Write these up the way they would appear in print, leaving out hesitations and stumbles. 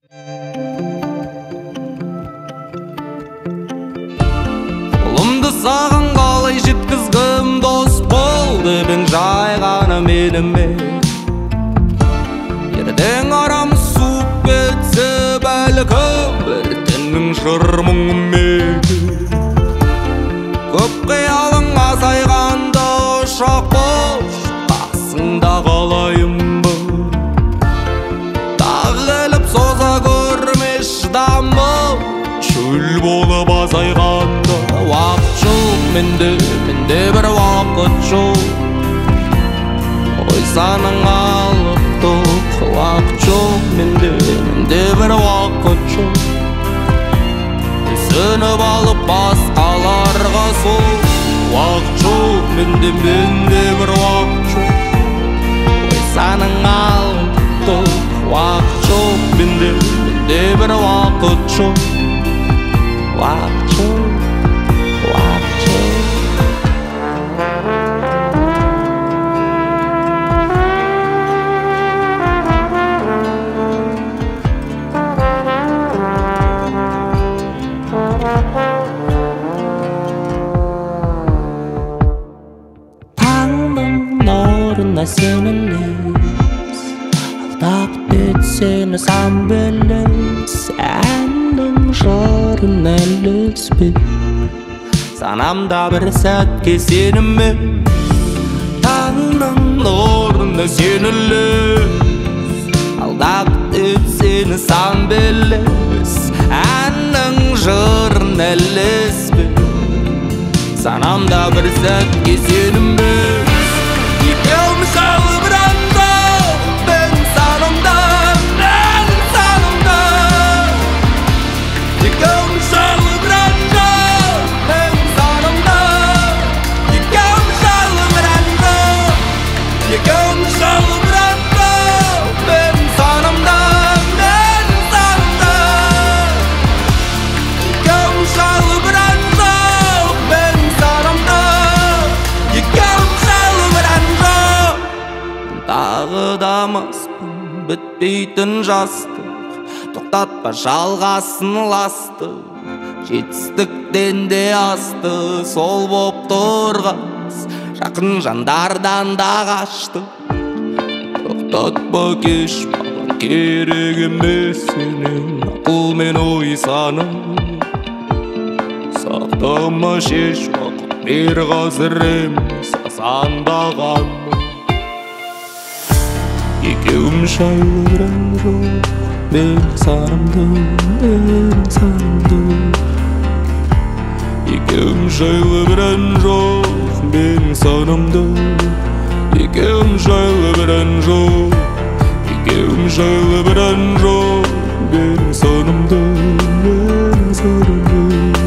Қолымды саған қалай жеткізгім, дос болды бен жай ғана меніме. Ертең арамыз суып кетсе бәлкім бір түннің жыр мұңымен. Көп қиялың азайғанда ұшақ бош қасыңда қалайын ба. Тағы келіп соза көрме шыдамым, шөл болып азайғанда. Уақыт жоқ менде бір уақыт жоқ, ой саның алып тоқ. Уақыт жоқ менде бір уақыт жоқ, түсініп алып басқаларға сол. Уақыт жоқ менде бір уақыт жоқ, ой саның алып тоқ. Уақыт жоқ менде бір уақыт жоқ. Уақыт жоқ, уақыт жоқ. Таңның нұрына сенілес, алдап өтсені сан білес. Әннің жырын әліспе, санамда бір сәтке сенімме. Таңның нұрына сенілес, алдап өтсені сан білес. Әннің жырын әліспе, санамда бір сәтке сенімме. Екеуміз жайлы бір анда, мен санамда, менің санамда. Екеуміз жайлы бір анда, мен санамда. Екеуміз жайлы бір анда, екеуміз жайлы бір анда, мен санамда, менің санамда. Екеуміз жайлы бір анда, мен санамда. Екеуміз жайлы бір анда. Тағы да маспын бітпейтін жастық, тоқтатпа жалғасын ластық. Жетістіктен де асты, сол боп тұрғас, жақын жандардан да қашты. Тоқтатпа кеш маған керек емес сенің ақыл мен ой саным. Сақтама шеш уақыт бер қазір емес асандағаным. Екеуміз жайлы бір ән жоқ, мен санамда, мен санамда. Екеуміз жайлы бір ән жоқ, мен санамда. Екеуміз жайлы бір ән жоқ, екеуміз жайлы бір ән жоқ, мен санамда, мен санамда.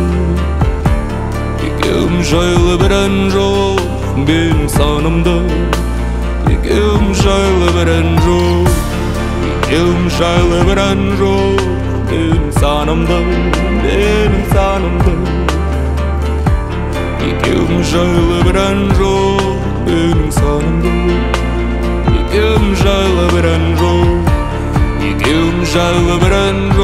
Екеуміз жайлы бір ән жоқ, мен санамда. Екеуміз жайлы бір ән жоқ, екеуміз жайлы бір ән жоқ, мен санамда, мен санамда. Екеуміз жайлы бір ән жоқ, мен санамда. Екеуміз жайлы бір ән жоқ, екеуміз жайлы бір ән